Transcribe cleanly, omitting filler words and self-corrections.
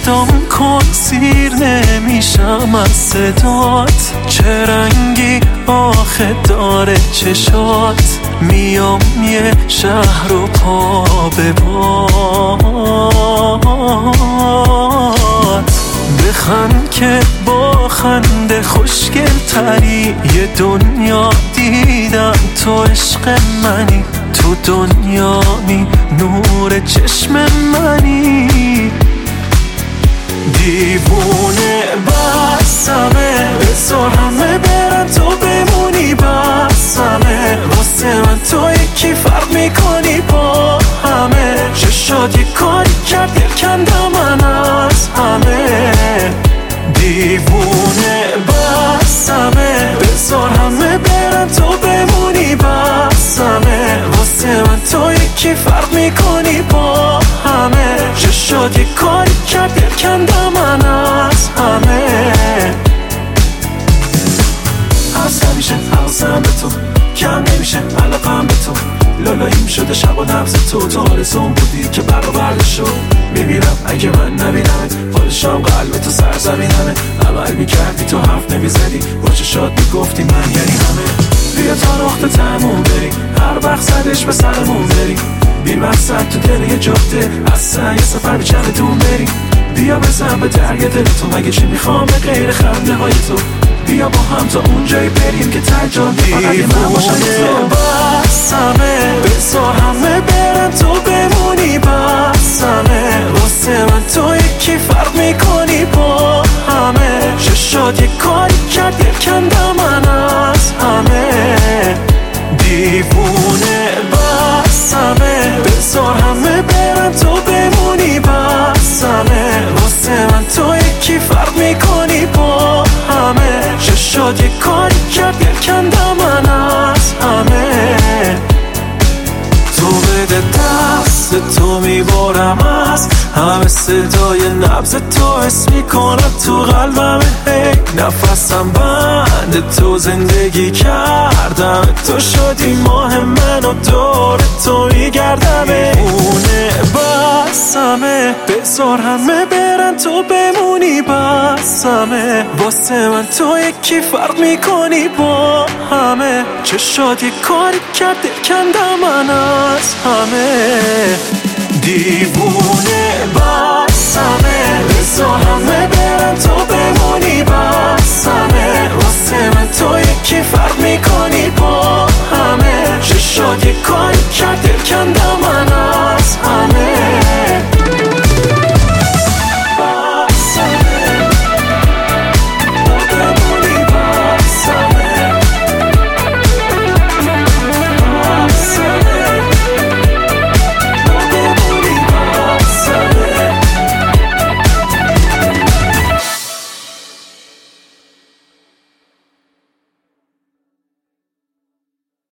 صدام کن سیر نمیشم از صدات، چه رنگی آخه داره چشات، میام یه شهر و پا به پات، بخند که با خنده خوشگل تری، یه دنیا دیدم تو عشق منی، تو دنیایی نور چشم منی، دیوونه بسمه بذار همه برن تو بمونی بسمه، واسه من تو یکی فرق میکنی با همه، چشات یه کاری کرد دل کندم من از همه، دیوونه بسمه بذار همه برن تو بمونی بسمه، واسه من تو یکی فرق میکنی با همه، چشات یه کاری کرد دل کندم من از همه، هست همیشه حواسم به تو کم نمیشه علاقم به تو، لالاییم شده شب و نبض تو آرزوم بودی که برآورده شد، میمیرم اگه من نبینمت، پادشام قلب تو سرزمینمه، عمل میکردی تو حرف نمیزدی، با چشات میگفتی من یعنی همه، بیا تا نقطه تموم بریم، هر وقت زدش به سرمون بریم، بی مقصد تو دل یه جاده، اصلا یه سفر به چندتون بریم، بیا بزن به دریا دل تو، مگه چی میخوام به غیر خنده های تو، بیا با هم تا اونجایی بریم که ترجان فقط من باشم تو، بسمه بذار همه برن تو بمونی بسمه، واسه من تو یکی فرق میکنی با همه، چشات یه کاری کرد دل کندم من از همه، دیوونه بسمه بذار همه برن تو بمونی بسمه، واسه من تو یکی فرق میکنی با همه، چشات یه کاری کرد دل کندم من از همه، تو بده دست تو میبارم از همه، صدای نبض تو حس میکنم تو قلبم، هی نفسم بند تو زندگی کردم، تو شدی ماه من و دور تو میگردم، اونه بسمه بذار همه برن تو بمونی بسمه، واسه من تو یکی فرق میکنی با همه، چشات یه کاری کرد دل کندم من از همه، دیوونه بسمه بذار همه برن تو بمونی بسمه، واسه من تو یکی